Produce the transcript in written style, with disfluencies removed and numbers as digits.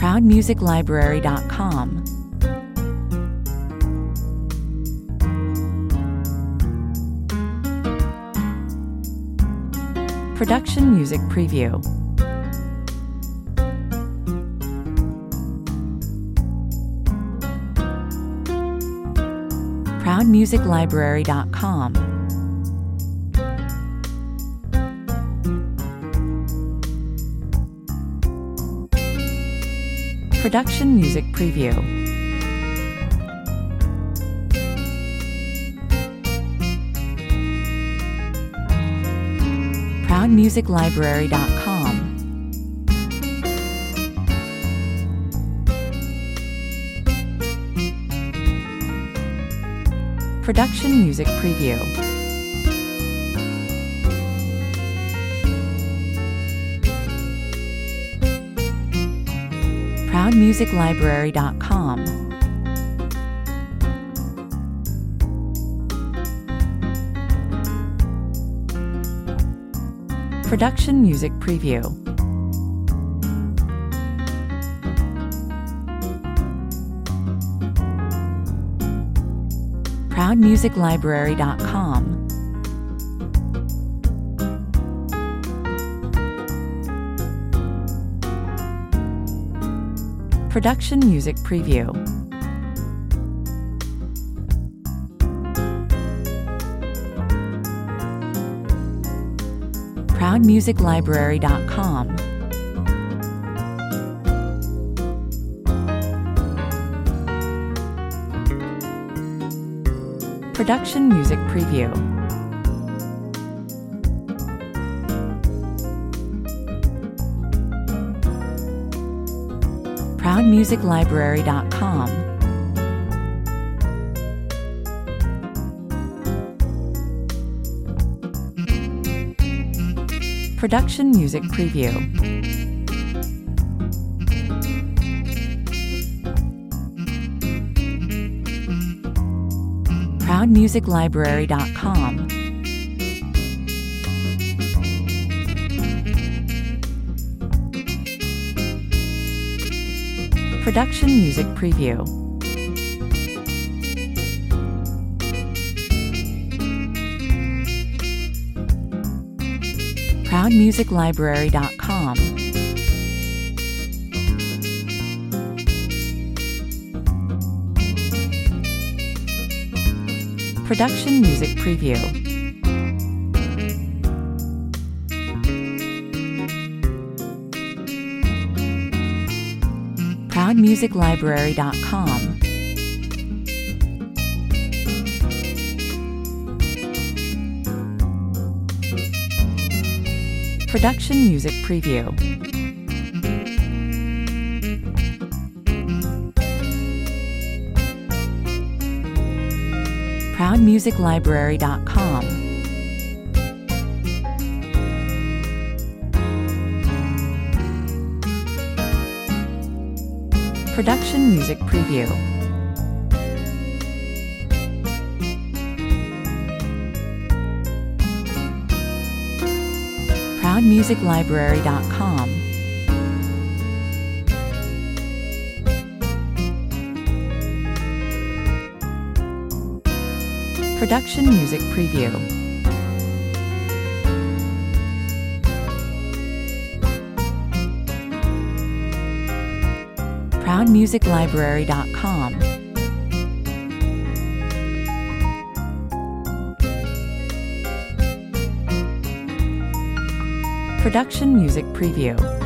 ProudMusicLibrary.com. Production Music Preview. ProudMusicLibrary.com. Production Music Preview. ProudMusicLibrary.com. Production Music Preview. ProudMusicLibrary.com. Production Music Preview. ProudMusicLibrary.com. Production Music Preview. ProudMusicLibrary.com. Production Music Preview. ProudMusicLibrary.com. Production Music Preview. ProudMusicLibrary.com. Production Music Preview. ProudMusicLibrary.com. Production Music Preview. ProudMusicLibrary.com. Production Music Preview. ProudMusicLibrary.com. Production Music Preview. ProudMusicLibrary.com. Production Music Preview. ProudMusicLibrary.com. Production Music Preview.